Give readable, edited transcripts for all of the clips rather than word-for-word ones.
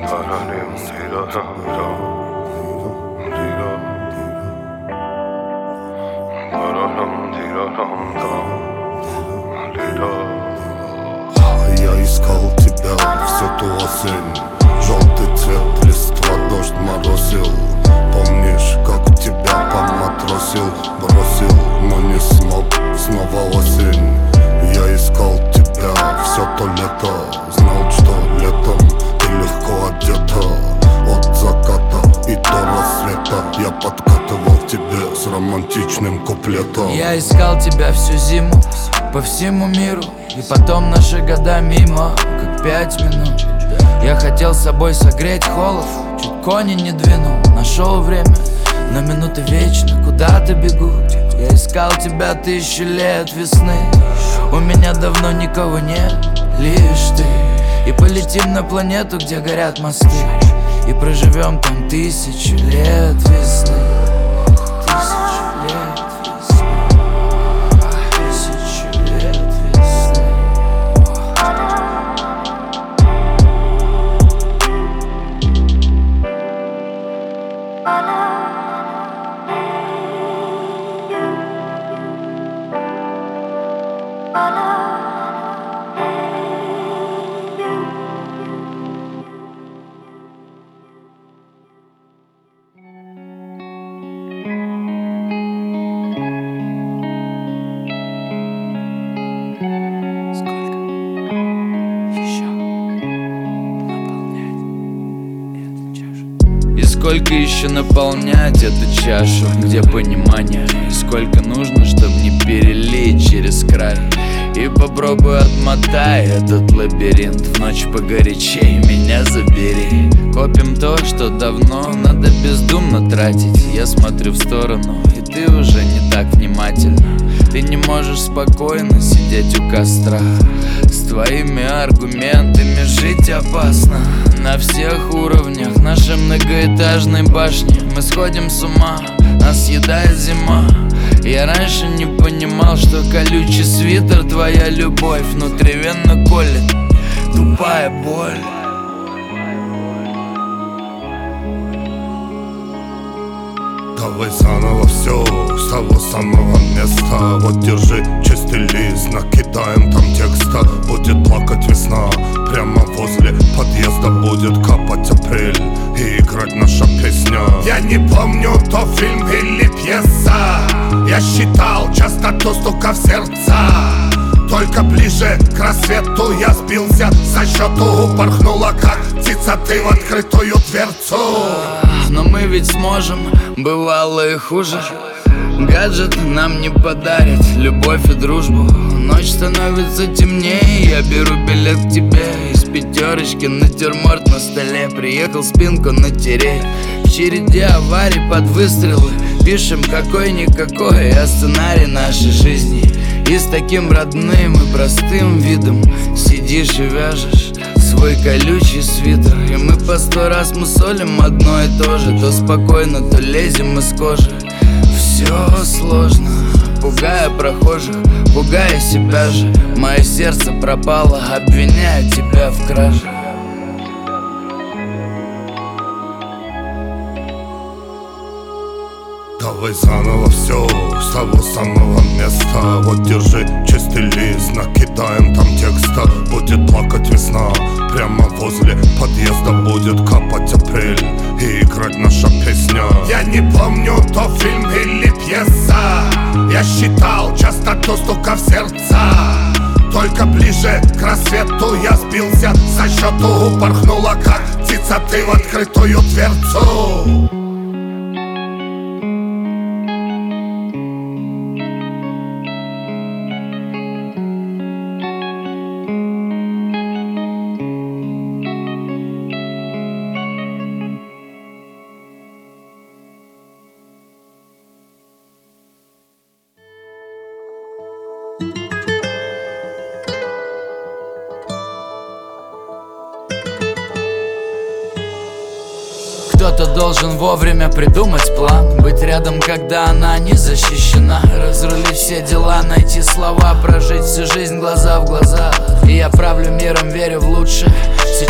Я искал тебя всю ту осень. Желтый цвет листва, дождь морозил. Помнишь, как тебя поматросил? Бросил, но не смог, снова осень. Я искал тебя все то лето. Знал, что летом ты легко одета. От заката и до рассвета я подкатывал к тебе с романтичным куплетом. Я искал тебя всю зиму по всему миру, и потом наши года мимо, как 5 минут. Я хотел с собой согреть холод, чуть кони не двинул. Нашел время, но минуты вечно куда-то бегут. Я искал тебя 1000 лет весны. У меня давно никого нет, лишь ты. И полетим на планету, где горят мосты, и проживем там 1000 лет весны. 1000 лет весны. 1000 лет весны. Сколько еще наполнять эту чашу, где понимание, и сколько нужно, чтобы не перелить через край. И попробуй отмотай этот лабиринт, в ночь погорячей меня забери. Копим то, что давно надо бездумно тратить. Я смотрю в сторону, и ты уже не так внимательна. Ты не можешь спокойно сидеть у костра. С твоими аргументами жить опасно. На всех уровнях нашей многоэтажной башни мы сходим с ума, нас съедает зима. Я раньше не понимал, что колючий свитер твоя любовь внутривенно колет. Тупая боль. Давай заново все с того самого места. Вот держи чистый лист, накидаем там текста. Будет плакать весна, прямо возле подъезда будет капать апрель и играть наша песня. Я не помню, то фильм или пьеса. Я считал частоту стука в сердца. Только ближе к рассвету я сбился со счету. Упорхнула как птица ты в открытую дверцу. Но мы ведь сможем, бывало и хуже. Гаджет нам не подарит любовь и дружбу. Ночь становится темнее, я беру билет к тебе. Из 5 натюрморт на столе. Приехал спинку натереть. В череде аварий под выстрелы пишем какой-никакой о сценарий нашей жизни. И с таким родным и простым видом сидишь и вяжешь свой колючий свитер. И мы по 100 раз мусолим одно и то же. То спокойно, то лезем из кожи. Все сложно, пугая прохожих, пугая себя же. Мое сердце пропало, обвиняя тебя в краже. Давай заново все с того самого места. Вот держи чистый лист, накидаем там текста. Будет плакать весна, прямо возле подъезда будет капать апрель и играть наша песня. Я не помню, то фильм или пьеса. Я считал частоту стука в сердца. Только ближе к рассвету я сбился со счету. Упорхнула как птица ты в открытую дверцу. Кто-то должен вовремя придумать план, быть рядом, когда она не защищена. Разрулить все дела, найти слова, прожить всю жизнь глаза в глаза. И я правлю миром, верю в лучшее. Сейчас те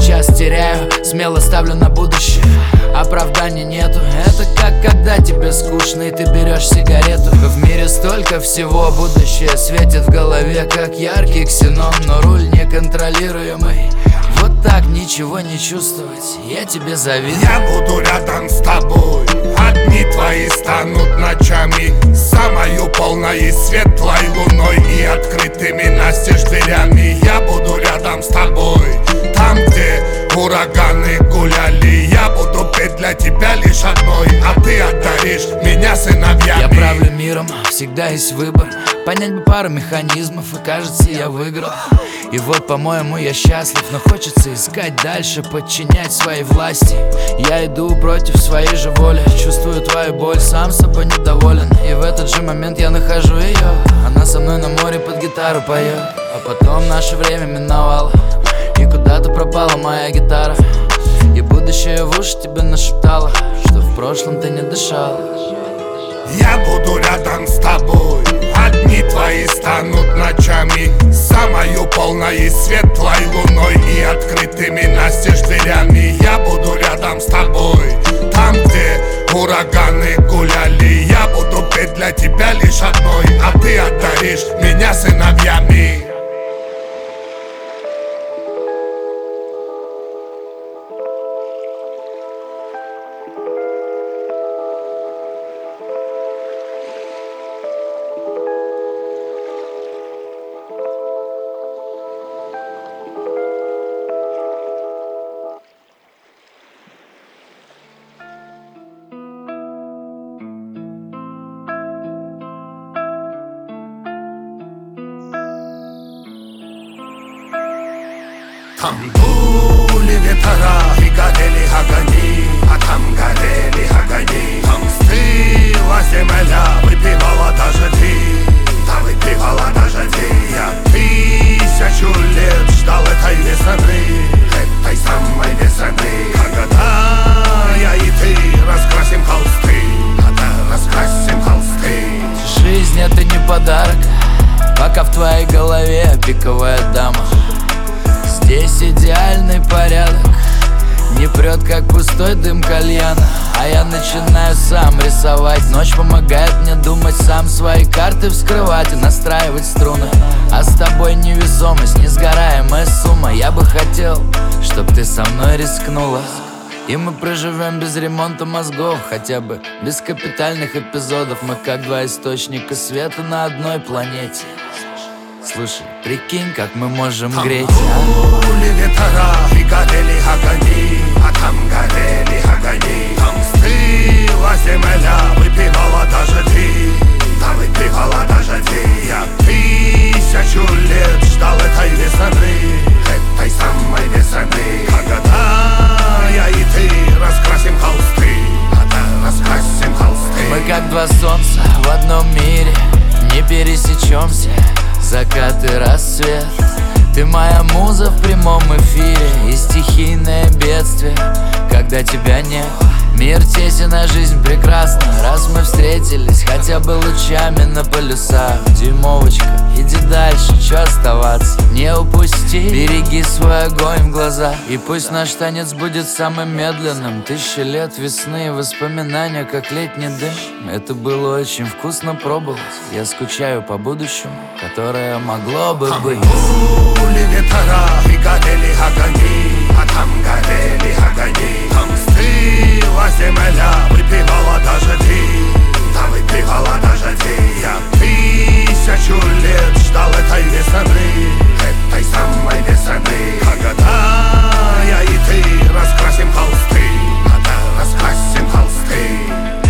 теряю, смело ставлю на будущее. Оправданий нету, это как когда тебе скучно и ты берешь сигарету. В мире столько всего, будущее светит в голове, как яркий ксенон, но руль неконтролируемый. Вот так ничего не чувствовать, я тебе завидую. Я буду рядом с тобой, одни твои станут ночами, самою полной светлой луной и открытыми настежь дверями. Я буду рядом с тобой, там, где ураганы гуляли. Я буду петь для тебя лишь одной, а ты одаришь меня сыновьями. Я правлю миром, всегда есть выбор. Понять бы пару механизмов, и кажется, я выиграл. И вот, по-моему, я счастлив, но хочется искать дальше, подчинять своей власти. Я иду против своей же воли, чувствую твою боль, сам собой недоволен. И в этот же момент я нахожу ее, она со мной на море под гитару поет. А потом наше время миновало, и куда-то пропала моя гитара. И будущее в уши тебе нашептало, что в прошлом ты не дышала. Я буду рядом с тобой, одни твои станут ночами, самою полной светлой луной и открытыми настежь дверями. Я буду рядом с тобой, там, где ураганы гуляли. Я буду петь для тебя лишь одной, а ты одаришь меня сыновьями. Там дули ветра и горели огни, а там горели огни. Там стыла земля, выпивала даже ты, да выпивала даже ты. Я 1000 лет ждал этой весны, этой самой весны, когда я и ты раскрасим холсты, когда раскрасим холсты. Жизнь — это не подарок, пока в твоей голове пиковая дама. Здесь идеальный порядок, не прет, как пустой дым кальяна. А я начинаю сам рисовать, ночь помогает мне думать, сам свои карты вскрывать и настраивать струны. А с тобой невесомость, несгораемая сумма. Я бы хотел, чтоб ты со мной рискнула, и мы проживем без ремонта мозгов, хотя бы без капитальных эпизодов. Мы как два источника света на одной планете. Слушай, прикинь, как мы можем греть. Дули ветра и горели огни, а там горели огни. Там стыла земля, выпивала даже ты, да выпивала даже ты. Я 1000 лет ждал этой весны, этой самой весны, когда я и ты раскрасим холсты, когда раскрасим холсты. Мы как два солнца в одном мире, не пересечемся. Закат и рассвет, ты моя муза в прямом эфире. И стихийное бедствие, когда тебя нет. Мир тесен, а жизнь прекрасна, раз мы встретились хотя бы лучами на полюсах. Дюймовочка, иди дальше, чё оставаться? Не упусти, береги свой огонь в глазах. И пусть наш танец будет самым медленным. 1000 лет весны и воспоминания, как летний дым. Это было очень вкусно пробовать. Я скучаю по будущему, которое могло бы быть. Дули ветра и горели огни, а там горели огни. Там стыла земля, выпивала даже ты, да выпивала даже ты. Я 1000 лет ждал этой весны, этой самой весны, когда я и ты раскрасим холсты, когда раскрасим холсты.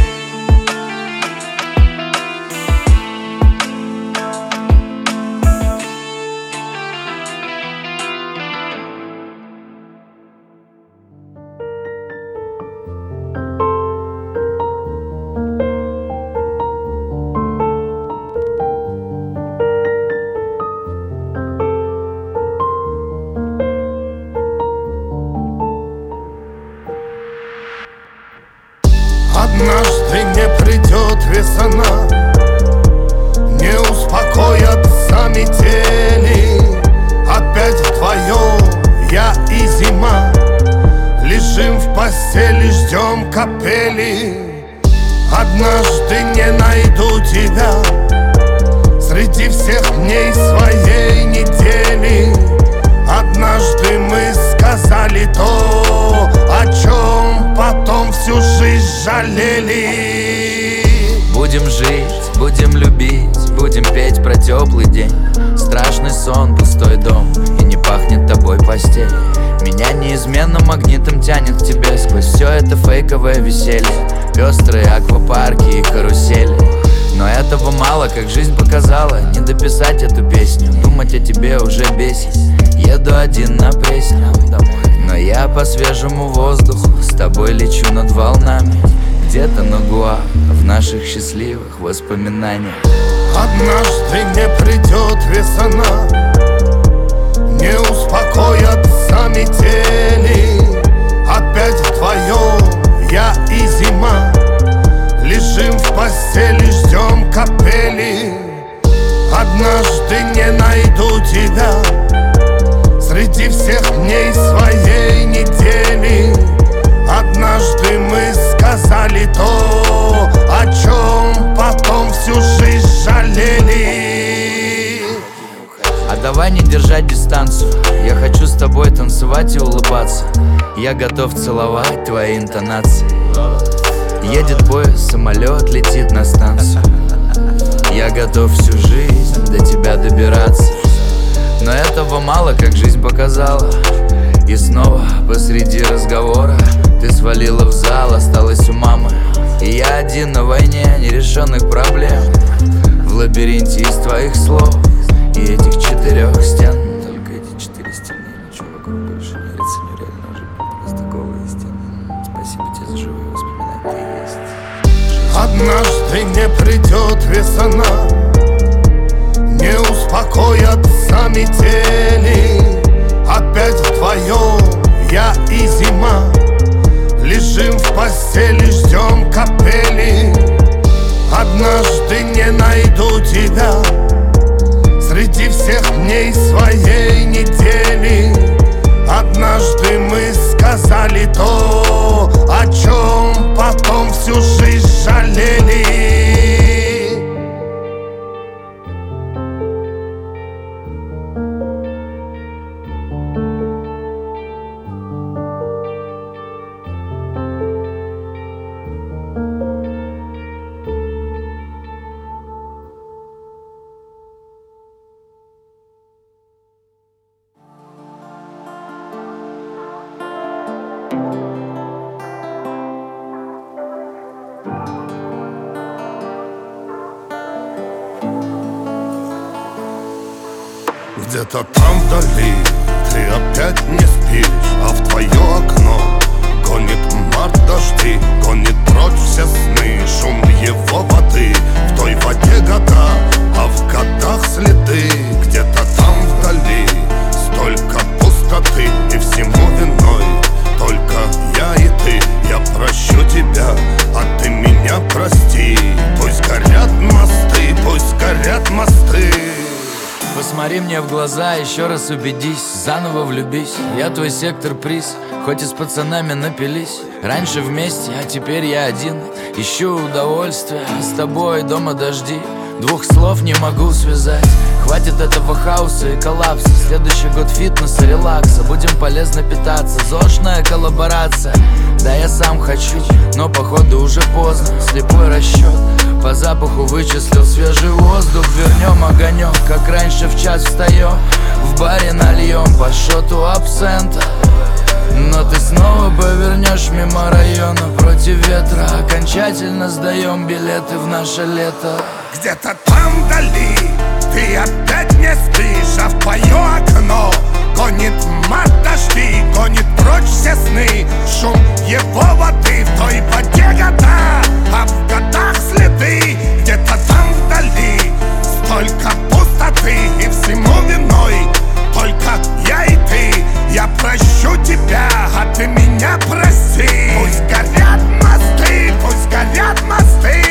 Однажды не придет весна, не успокоятся метели. Опять вдвоем я и зима, ждем капели. Однажды не найду тебя среди всех дней своей недели. Однажды мы сказали то, о чем потом всю жизнь жалели. Будем жить, будем любить, будем петь про теплый день. Страшный сон, пустой дом, и не пахнет тобой постель. Меня неизменно магнитом тянет к тебе сквозь все это фейковое веселье, пестрые аквапарки и карусели. Но этого мало, как жизнь показала. Не дописать эту песню, думать о тебе уже бесит. Еду один на Пресню, но я по свежему воздуху с тобой лечу над волнами. Где-то на Гуа, в наших счастливых воспоминаниях. Однажды не придет весна, не успокоятся метели. Опять вдвоем я и зима лежим в постели, ждем капели. Однажды не найду тебя среди всех дней своей недели. Однажды мы сказали то, о чем потом всю жизнь жалели. А давай не держать дистанцию. Я хочу с тобой танцевать и улыбаться. Я готов целовать твои интонации. Едет поезд, самолет летит на станцию. Я готов всю жизнь до тебя добираться. Но этого мало, как жизнь показала. И снова посреди разговора ты свалила в зал, осталась у мамы. И я один на войне нерешенных проблем, в лабиринте из твоих слов и этих 4 стен. Только эти 4 стены, ничего вокруг больше не оценю, реально уже просто голые стены. Спасибо тебе за живые воспоминания, ты есть. Однажды не придет весна, не успокоятся метели. Опять вдвоем я и зима лежим в постели, ждем капели. Однажды не найду тебя среди всех дней своей недели. Однажды мы сказали то, о чем потом всю жизнь жалели. Где-то там вдали ты опять не спишь, а в твое окно гонит март дожди, гонит прочь все сны, шум его воды. В той воде года, а в годах следы. Где-то там вдали столько пустоты, и всему виной только я и ты. Я прощу тебя, а ты меня прости. Пусть горят мосты, пусть горят мосты. Посмотри мне в глаза, еще раз убедись, заново влюбись. Я твой сектор приз, хоть и с пацанами напились. Раньше вместе, а теперь я один. Ищу удовольствия, с тобой дома дожди. 2 слов не могу связать. Хватит этого хаоса и коллапса. Следующий год фитнеса, релакса. Будем полезно питаться, зошная коллаборация. Да я сам хочу, но походу уже поздно. Слепой расчет, по запаху вычислил свежий воздух. Вернем огонек, как раньше в час встаем. В баре нальем по шоту абсента. Но ты снова повернешь мимо района против ветра. Окончательно сдаем билеты в наше лето. Где-то там вдали ты опять не спишь, а в твое окно гонит март дожди, гонит прочь все сны, шум его воды. В той воде года, а в годах следы. Где-то там вдали столько пустоты, и всему виной только я и ты. Я прощу тебя, а ты меня прости. Пусть горят мосты, пусть горят мосты.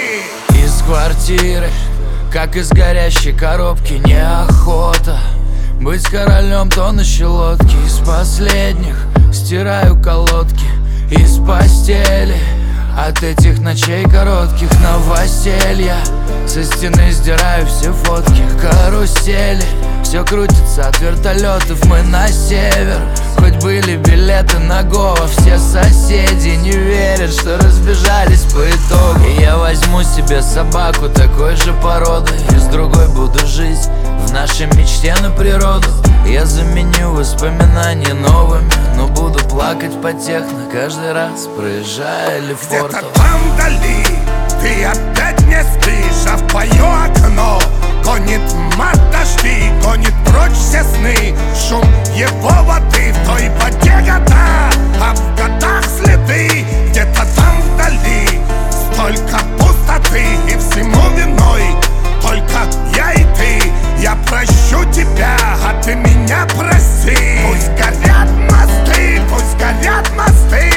Из квартиры, как из горящей коробки, неохота быть королем тонущей лодки. Из последних стираю колодки, из постели. От этих ночей коротких новостелья со стены сдираю все фотки, карусели. Все крутится от вертолетов, мы на север. Хоть были билеты на Гоа, все соседи не верят, что разбежались по итогу. И я возьму себе собаку такой же породы, и с другой буду жить в нашей мечте на природу. Я заменю воспоминания новыми, но буду плакать по техно каждый раз, проезжая Лефортово. Где-то там вдали ты опять не спишь, а в твое окно гонит мат дожди, гонит прочь все сны. Шум его воды в той воде года, а в годах следы. Где-то там вдали столько пустоты, и всему виной только я и ты. Я прощу тебя, а ты меня прости. Пусть горят мосты, пусть горят мосты.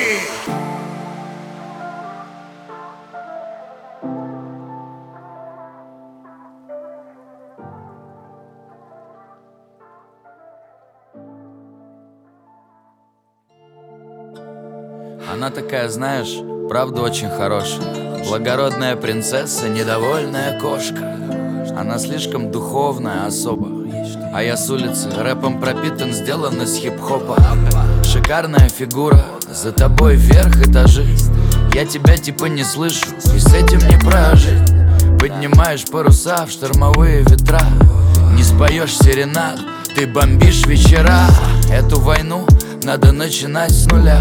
Она такая, знаешь, правда очень хорошая. Благородная принцесса, недовольная кошка. Она слишком духовная особа, а я с улицы рэпом пропитан, сделан из хип-хопа. Шикарная фигура, за тобой вверх этажи. Я тебя типа не слышу, и с этим не прожить. Поднимаешь паруса в штормовые ветра, не споешь серенад, ты бомбишь вечера. Эту войну надо начинать с нуля,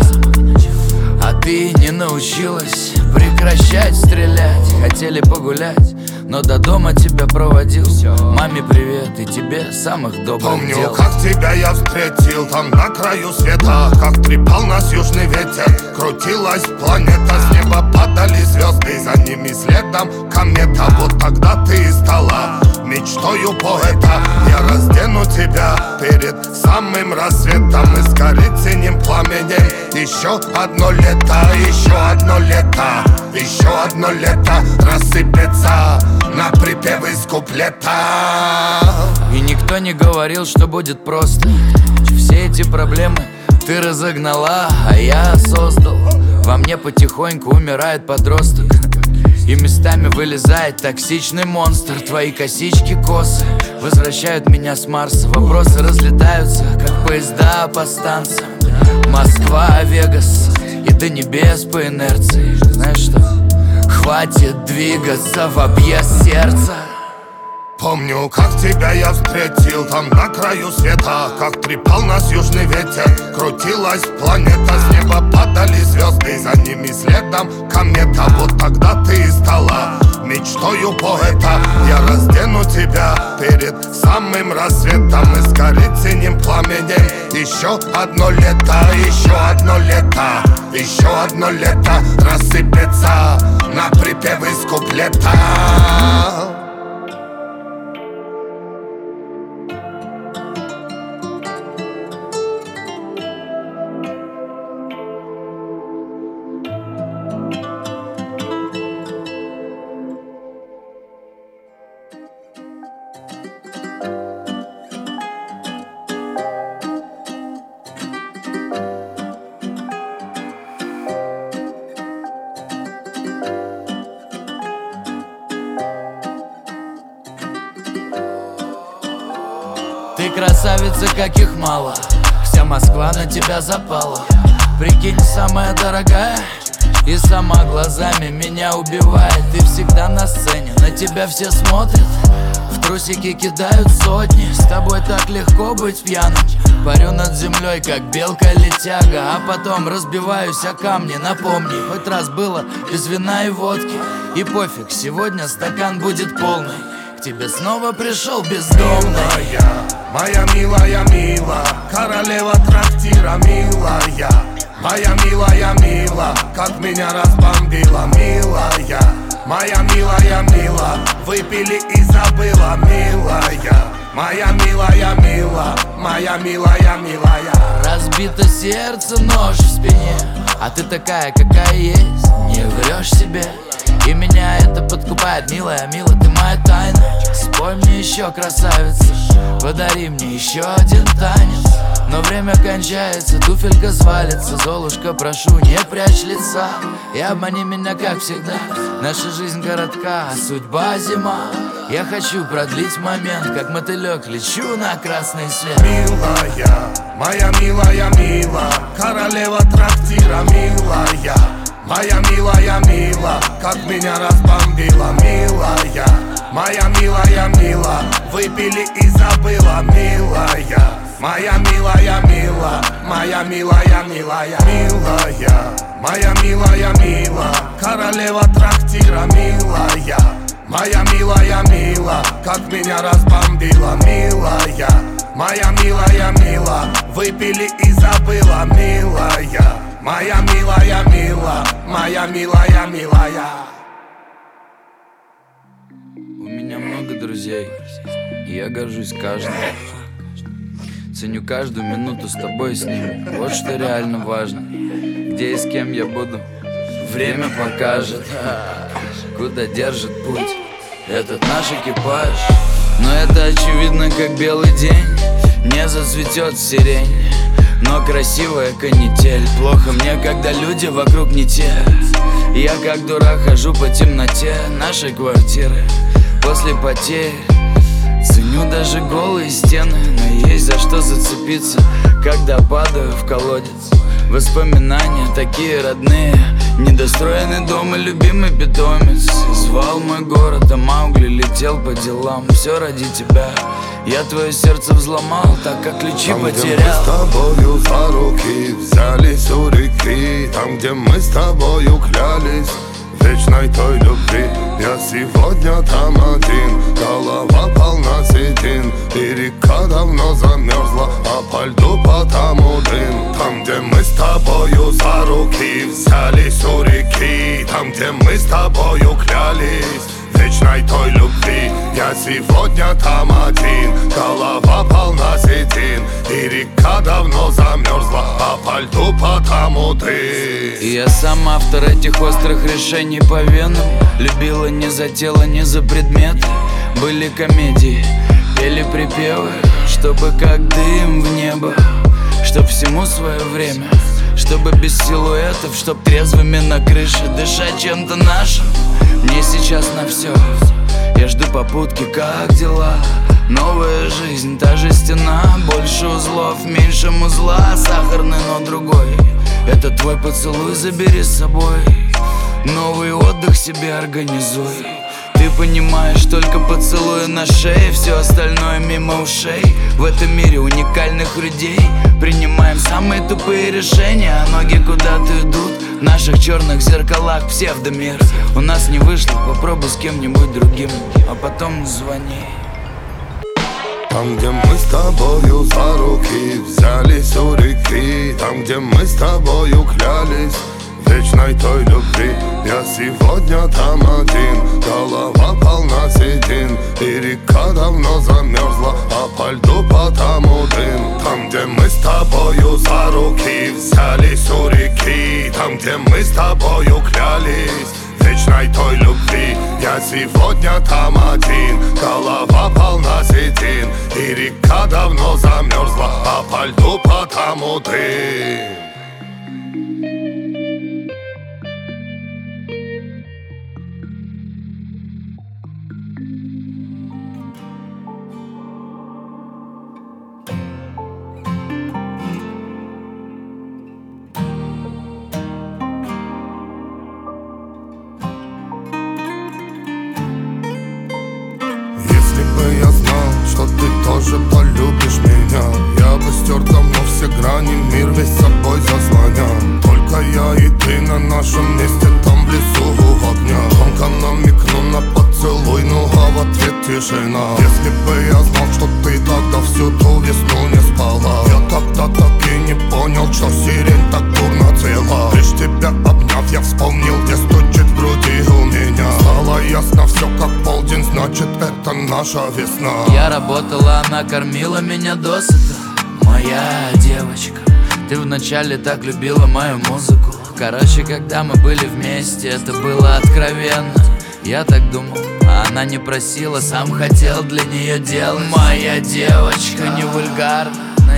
а ты не научилась прекращать стрелять. Хотели погулять, но до дома тебя проводил. Маме привет и тебе самых добрых Помню, дел. как тебя я встретил там на краю света, как трепал нас южный ветер. Крутилась планета, с неба падали звезды, за ними следом комета. Вот тогда ты и стала мечтою поэта. Я раздену тебя перед самым рассветом и сгорит синим пламенем. Еще одно лето, еще одно лето, еще одно лето рассыпется на припевы из куплета. И никто не говорил, что будет просто. Все эти проблемы ты разогнала, а я создал. Во мне потихоньку умирает подросток, и местами вылезает токсичный монстр. Твои косички косы возвращают меня с Марса. Вопросы разлетаются, как поезда по станциям. Москва, Вегас и до небес по инерции. Знаешь что? Хватит двигаться в объезд сердца. Помню, как тебя я встретил там на краю света, как трепал нас южный ветер. Крутилась планета, с неба падали звезды, за ними следом комета. Вот тогда ты и стала мечтою поэта. Я раздену тебя перед самым рассветом и сгорит синим пламенем. Еще одно лето, еще одно лето, еще одно лето рассыпется на припевы из куплета. Ты красавица, каких мало, вся Москва на тебя запала. Прикинь, самая дорогая, и сама глазами меня убивает. Ты всегда на сцене, на тебя все смотрят, в трусики кидают сотни. С тобой так легко быть пьяным. Парю над землей, как белка-летяга, а потом разбиваюсь о камни. Напомни, хоть раз было без вина и водки, и пофиг, сегодня стакан будет полный. К тебе снова пришел бездомный. Моя милая, мила, королева трактира, милая. Моя милая, мила, как меня разбомбила, милая. Моя милая, мила, выпили и забыла, милая. Моя милая, мила, моя милая, милая. Разбито сердце, нож в спине, а ты такая, какая есть, не врешь себе. И меня это подкупает, милая, мила, ты моя тайна. Спой мне еще, красавица, подари мне еще один танец. Но время кончается, туфелька свалится. Золушка, прошу, не прячь лица и обмани меня, как всегда. Наша жизнь коротка, а судьба зима. Я хочу продлить момент, как мотылек лечу на красный свет. Милая, моя милая, мила, королева трактира, милая. Моя милая, мила, как меня разбомбила, милая. Моя милая, мила, выпили и забыла, милая. Моя милая, мила, моя милая, милая, милая. Моя милая, мила, королева трактира, милая. Моя милая, мила, как меня разбомбила, милая. Моя милая, мила, выпили и забыла, милая. Моя милая, мила, моя милая, милая. У меня много друзей, и я горжусь каждым. Ценю каждую минуту с тобой и с ними. Вот что реально важно. Где и с кем я буду, время покажет. Куда держит путь этот наш экипаж. Но это очевидно, как белый день. Не зацветет сирень, но красивая канитель. Плохо мне, когда люди вокруг не те. Я как дурак хожу по темноте нашей квартиры после потерь. Ценю даже голые стены, но есть за что зацепиться, когда падаю в колодец. Воспоминания такие родные, недостроенный дом и любимый питомец. Звал мой город, а Маугли летел по делам. Все ради тебя, я твое сердце взломал, так как ключи потерял. Где мы с тобою за руки взялись у реки, там, где мы с тобою клялись вечной той любви. Я сегодня там один, голова полна седин, и река давно замерзла, а по льду потому дым. Там, где мы с тобою за руки взялись у реки, там, где мы с тобою клялись вечной той любви. Я сегодня там один, голова полна седин, и река давно замерзла, а по льду потому ты. И я сам автор этих острых решений по венам. Любила не за тело, не за предметы. Были комедии, пели припевы, чтобы как дым в небо, чтоб всему свое время, чтобы без силуэтов, чтоб трезвыми на крыше дышать чем-то нашим. Мне сейчас на все, я жду попутки, как дела? Новая жизнь, та же стена, больше узлов, меньше музла. Сахарный, но другой, это твой поцелуй, забери с собой. Новый отдых себе организуй. Ты понимаешь, только поцелуя на шее, все остальное мимо ушей. В этом мире уникальных людей принимаем самые тупые решения, а ноги куда-то идут. В наших черных зеркалах псевдомир. У нас не вышло, попробуй с кем-нибудь другим, а потом звони. Там, где мы с тобою за руки взялись у реки, там, где мы с тобою клялись вечной той любви. Я сегодня там один, голова полна седин, и река давно замерзла, а по льду потому дым. Там, где мы с тобою за руки взялись у реки, там, где мы с тобою клялись вечной той любви. Я сегодня там один, голова полна седин, и река давно замерзла, а по льду потому ты. Я знал, что ты тоже полюбишь меня, я бы стер давно все грани, мир весь собой заслонял. Только я и ты на нашем месте там в лесу у огня. Тонко намекну на поцелуй, ну а в ответ тишина. Если бы я знал, что ты тогда всю ту весну не спала, я тогда так и не понял, что сирень так дурно цвела. Лишь тебя обняв, я вспомнил, где стучит в груди у меня. Стало ясно все как полдень, значит это наша весна. Я работала, она кормила меня досыта. Моя девочка, ты вначале так любила мою музыку. Короче, когда мы были вместе, это было откровенно. Я так думал, а она не просила, сам хотел для нее делать. Моя девочка не вульгарна, на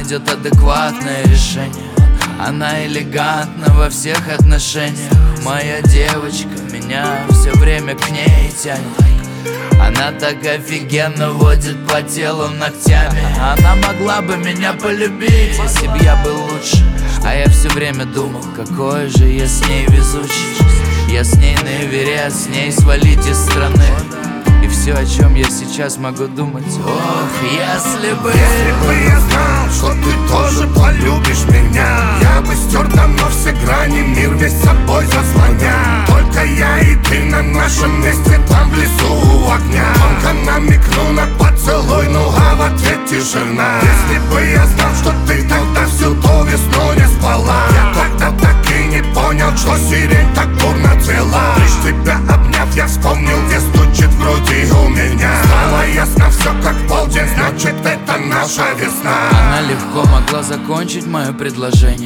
найдет адекватное решение. Она элегантна во всех отношениях. Моя девочка, меня все время к ней тянет. Она так офигенно водит по телу ногтями. Она могла бы меня полюбить, если б я был лучше. А я все время думал, какой же я с ней везучий. Я с ней на Эверест, с ней свалить из страны. И все, о чем я сейчас могу думать. Ох, если бы я знал, что ты тоже полюбишь меня, я бы стер давно все грани, мир весь собой заслоня. Только я и ты на нашем месте там в лесу у огня. Тонко намекну на поцелуй, ну а в ответ тишина. Если бы я знал, что ты тогда всю ту весну не спала, я тогда так и не понял, что сирень так бурно цвела. Лишь тебя обняв, я вспомнил, где стучит в груди у меня. Стало ясно все как полдень, значит это наша весна. Она легко могла закончить мое предложение,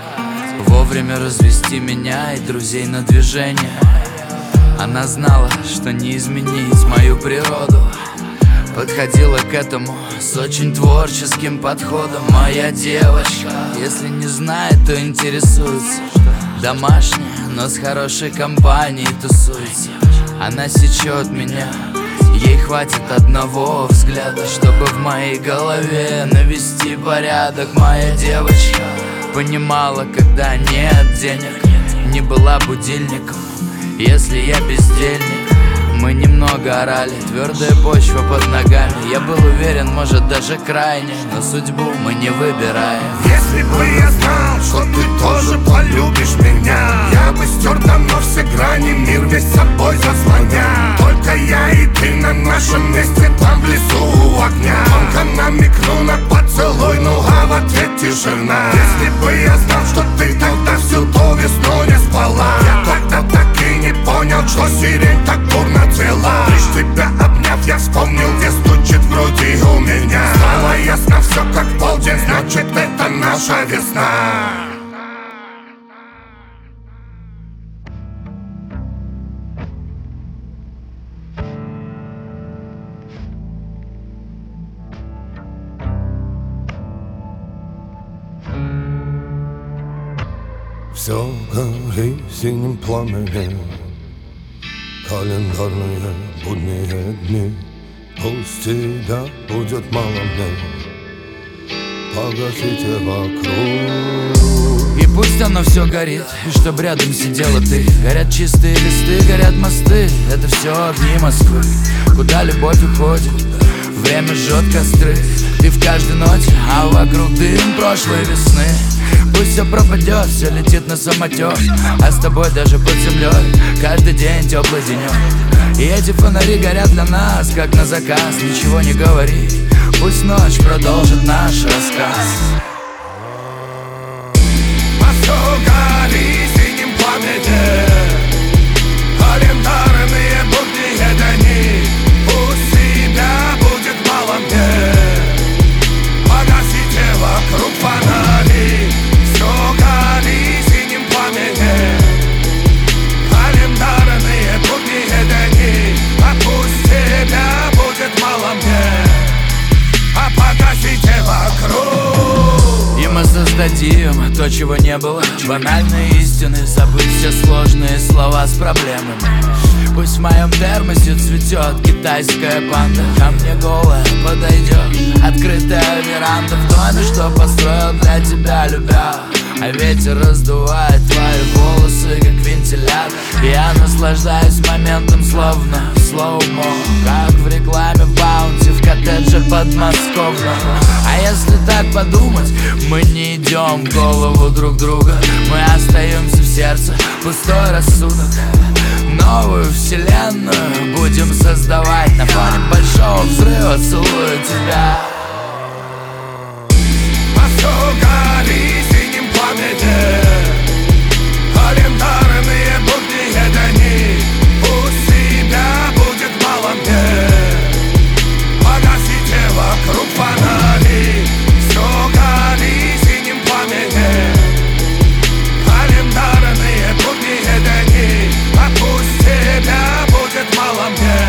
вовремя развести меня и друзей на движение. Она знала, что не изменить мою природу, подходила к этому с очень творческим подходом. Моя девочка, если не знает, то интересуется. Домашняя, но с хорошей компанией тусуется. Она сечет меня, ей хватит одного взгляда, чтобы в моей голове навести порядок. Моя девочка понимала, когда нет денег, не была будильником, если я бездельник. Мы немного орали, твердая почва под ногами. Я был уверен, может даже крайне, но судьбу мы не выбираем. Если бы я знал, что ты тоже полюбишь меня, я бы стер давно все грани, мир весь собой заслоня. Только я и ты на нашем месте там в лесу у огня. Тонко намекну на поцелуй, ну а в ответ тишина. Если бы я знал, что ты тогда всю ту весну не спала, я тогда так и не понял, что сирень так бурно цвела. Лишь тебя обняв, я вспомнил, где стучит в груди у меня. Стало ясно все как полдень, значит это наша весна. Все горит синим пламенем, календарные будние дни. Пусть тебя будет мало мне, погасите вокруг. И пусть оно все горит, и чтоб рядом сидела ты. Горят чистые листы, горят мосты, это все огни Москвы. Куда любовь уходит, время жжет костры. Ты в каждой ноте, а вокруг дым прошлой весны. Пусть все пропадет, все летит на самотек, а с тобой даже под землей каждый день теплый денек. И эти фонари горят для нас, как на заказ. Ничего не говори, пусть ночь продолжит наш рассказ. Все горит синим пламенем, календарные будние дни. Пусть тебя будет мало мне, погасите вокруг фонари. Все горит синим пламенем, календарные будние дни. А пусть тебя будет мало мне, а погасите вокруг. И мы создадим то, чего не было. Банальные истины, забыть все сложные слова с проблемами. Пусть в моем термосе цветет китайская панда, ко мне голая подойдет открытая веранда в доме, что построил для тебя, любя. А ветер раздувает твои волосы, как вентилятор. Я наслаждаюсь моментом, словно в слоумо, как в рекламе Баунти в коттедже подмосковном. А если так подумать, мы не идем в голову друг друга, мы остаемся в сердце, пустой рассудок. Новую вселенную будем создавать на фоне большого взрыва. Целую тебя. Все горит синим пламенем, календарные будние дни. Пусть тебя будет мало мне, погасите вокруг фонари. Все горит синим пламенем, календарные будние дни. А пусть тебя будет мало мне,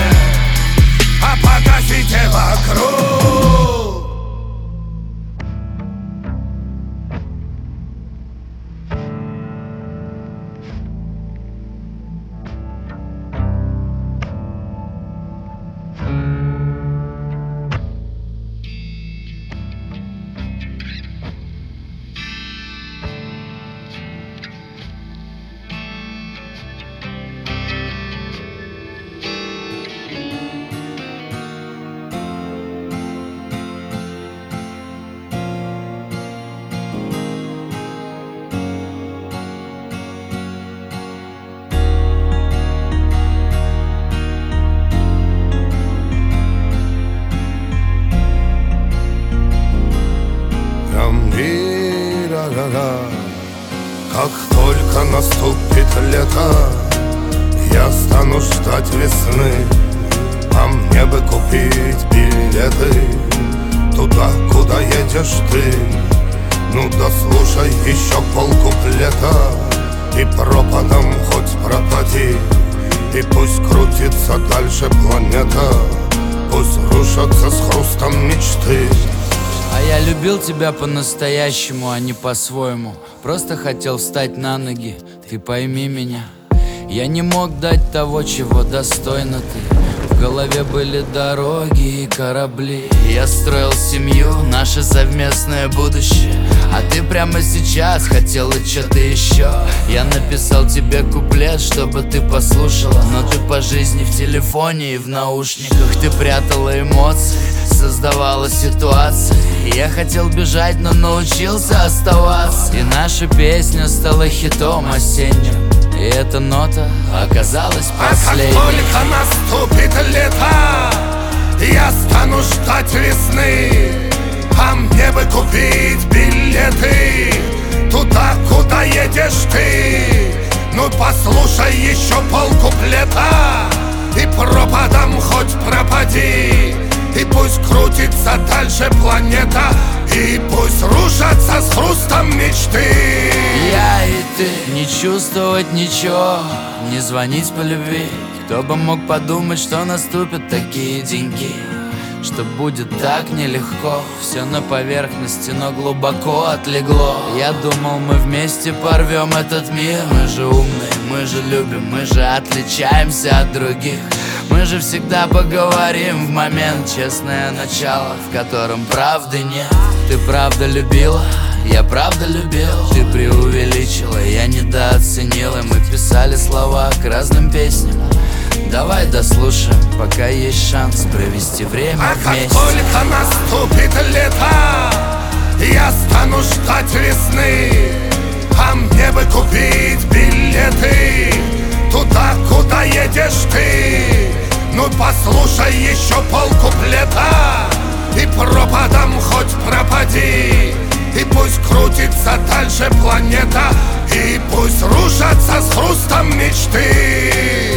а погасите вокруг. как только наступит лето, я стану ждать весны. А мне бы купить билеты туда, куда едешь ты. Ну да слушай еще полкуплета, и пропадом хоть пропади. И пусть крутится дальше планета, пусть рушатся с хрустом мечты. А я любил тебя по-настоящему, а не по-своему. Просто хотел встать на ноги, ты пойми меня. Я не мог дать того, чего достойна ты. В голове были дороги и корабли. Я строил семью, наше совместное будущее. А ты прямо сейчас хотела что-то еще. Я написал тебе куплет, чтобы ты послушала. Но ты по жизни в телефоне и в наушниках. Ты прятала эмоции, создавала ситуации. Я хотел бежать, но научился оставаться. И наша песня стала хитом осенним. И эта нота оказалась последней. А как только наступит лето, я стану ждать весны. А мне бы купить билеты туда, куда едешь ты. Ну послушай еще полкуплета, и пропадом хоть пропади. И пусть крутится дальше планета, и пусть рушатся с хрустом мечты. Я и ты, не чувствовать ничего, не звонить по любви. Кто бы мог подумать, что наступят такие деньги, что будет так нелегко. Все на поверхности, но глубоко отлегло. Я думал, мы вместе порвем этот мир. Мы же умные, мы же любим, мы же отличаемся от других. Мы же всегда поговорим в момент. Честное начало, в котором правды нет. Ты правда любила, я правда любил. Ты преувеличила, я недооценил. И мы писали слова к разным песням. Давай дослушаем, пока есть шанс провести время вместе. Как только наступит лето, я стану ждать весны. А мне бы купить билеты туда, куда едешь ты. Ну послушай еще полкуплета, и пропадом хоть пропади. И пусть крутится дальше планета, и пусть рушатся с хрустом мечты.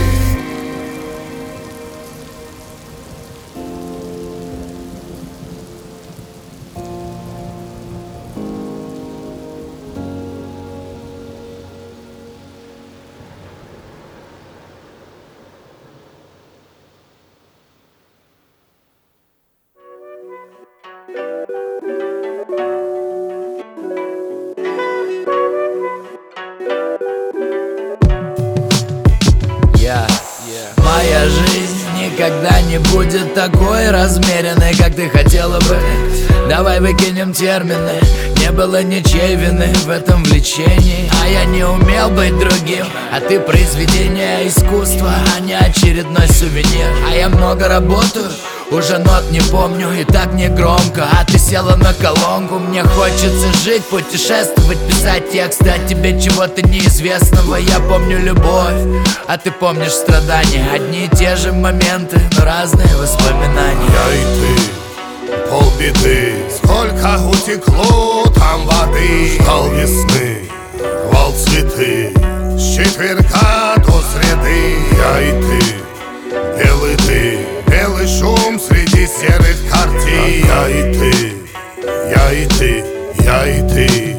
Моя жизнь никогда не будет такой размеренной, как ты хотела бы. Давай выкинем термины. Не было ничьей вины в этом влечении. А я не умел быть другим. А ты произведение искусства, а не очередной сувенир. А я много работаю, уже нот не помню, и так не громко. А ты села на колонку. Мне хочется жить, путешествовать, писать тексты. О тебе чего-то неизвестного. Я помню любовь, а ты помнишь страдания. Одни и те же моменты, но разные воспоминания. Я и ты, полбеды. Сколько утекло там воды. Ждал весны, рвал цветы. С четверга до среды. Я и ты, белый шум среди серых картин. Я и ты, я и ты, я и ты.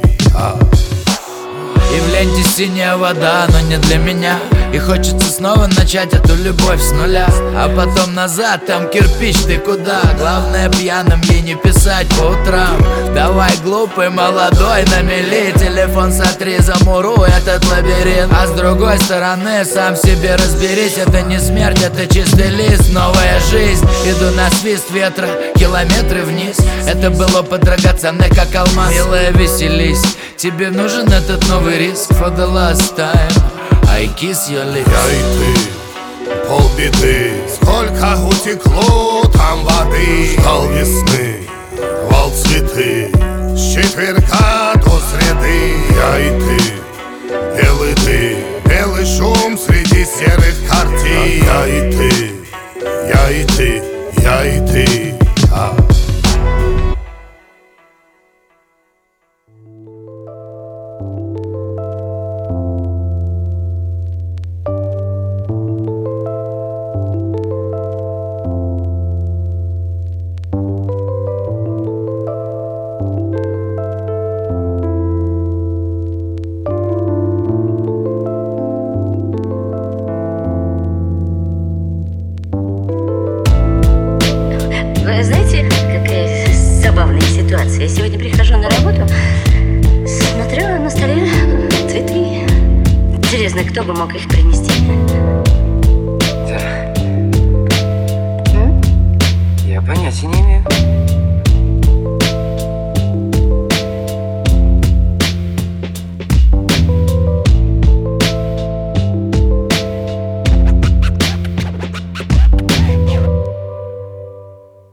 И в ленте синяя вода, но не для меня. И хочется снова начать эту любовь с нуля. А потом назад, там кирпич, ты куда? Главное пьяным ей не писать по утрам. Давай, глупый, молодой, на мели. Телефон сотри, замуруй этот лабиринт. А с другой стороны, сам себе разберись. Это не смерть, это чистый лист. Новая жизнь, иду на свист ветра, километры вниз. Это было подрагоценное, как алмаз. Милая, веселись, тебе нужен этот новый риск. For the last time I kiss your lips. Я и ты, полбеды. Сколько утекло там воды. Ждал весны, рвал цветы. С четверга до среды. Я и ты, белый шум среди серых картин. Я и ты, я и ты, я и ты. забавная ситуация. Я сегодня прихожу на работу, смотрю, на столе цветы. Интересно, кто бы мог их принести?